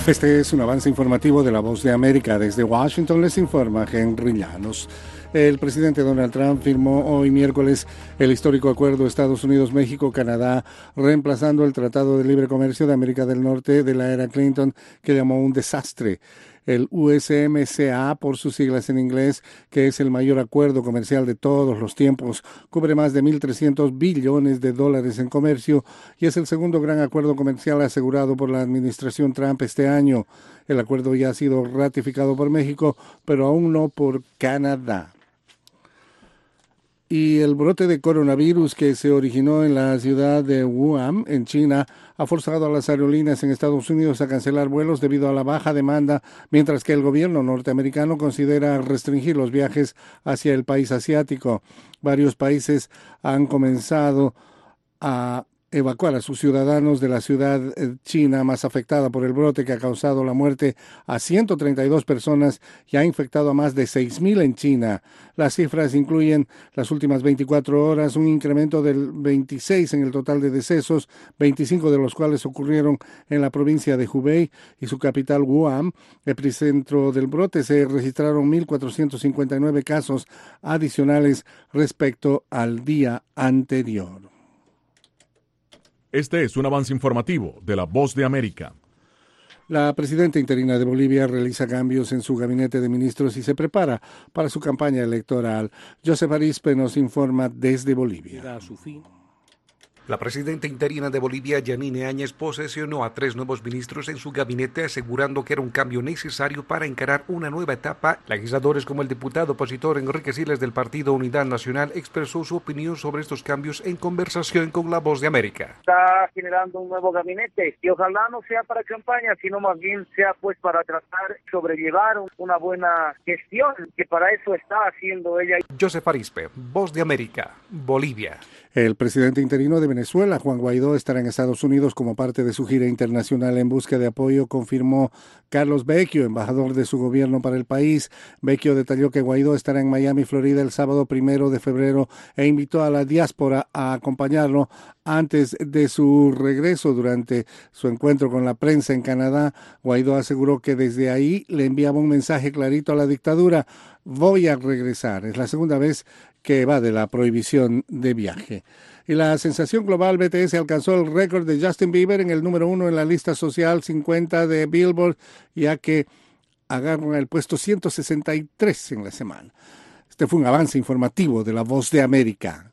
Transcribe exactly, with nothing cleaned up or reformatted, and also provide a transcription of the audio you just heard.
Este es un avance informativo de La Voz de América. Desde Washington les informa Henry Llanos. El presidente Donald Trump firmó hoy miércoles el histórico acuerdo Estados Unidos-México-Canadá, reemplazando el Tratado de Libre Comercio de América del Norte de la era Clinton, que llamó un desastre. El U S M C A, por sus siglas en inglés, que es el mayor acuerdo comercial de todos los tiempos, cubre más de mil trescientos billones de dólares en comercio y es el segundo gran acuerdo comercial asegurado por la administración Trump este año. El acuerdo ya ha sido ratificado por México, pero aún no por Canadá. Y el brote de coronavirus que se originó en la ciudad de Wuhan, en China, ha forzado a las aerolíneas en Estados Unidos a cancelar vuelos debido a la baja demanda, mientras que el gobierno norteamericano considera restringir los viajes hacia el país asiático. Varios países han comenzado a evacuar a sus ciudadanos de la ciudad china más afectada por el brote, que ha causado la muerte a ciento treinta y dos personas y ha infectado a más de seis mil en China. Las cifras incluyen las últimas veinticuatro horas, un incremento del veintiséis en el total de decesos, veinticinco de los cuales ocurrieron en la provincia de Hubei y su capital Wuhan. Epicentro del brote, se registraron mil cuatrocientos cincuenta y nueve casos adicionales respecto al día anterior. Este es un avance informativo de La Voz de América. La presidenta interina de Bolivia realiza cambios en su gabinete de ministros y se prepara para su campaña electoral. Joseph Arizpe nos informa desde Bolivia. La presidenta interina de Bolivia, Yanine Áñez, posesionó a tres nuevos ministros en su gabinete, asegurando que era un cambio necesario para encarar una nueva etapa. Legisladores como el diputado opositor Enrique Siles del Partido Unidad Nacional expresó su opinión sobre estos cambios en conversación con La Voz de América. Está generando un nuevo gabinete y ojalá no sea para campaña, sino más bien sea pues para tratar de sobrellevar una buena gestión, que para eso está haciendo ella. Joseph Arizpe, Voz de América, Bolivia. El presidente interino de Venezuela, Juan Guaidó, estará en Estados Unidos como parte de su gira internacional en busca de apoyo, confirmó Carlos Vecchio, embajador de su gobierno para el país. Vecchio detalló que Guaidó estará en Miami, Florida, el sábado primero de febrero e invitó a la diáspora a acompañarlo antes de su regreso. Durante su encuentro con la prensa en Canadá, Guaidó aseguró que desde ahí le enviaba un mensaje clarito a la dictadura: voy a regresar. Es la segunda vez que va de la prohibición de viaje. Y la sensación global B T S alcanzó el récord de Justin Bieber en el número uno en la lista social cincuenta de Billboard, ya que agarra el puesto ciento sesenta y tres en la semana. Este fue un avance informativo de La Voz de América.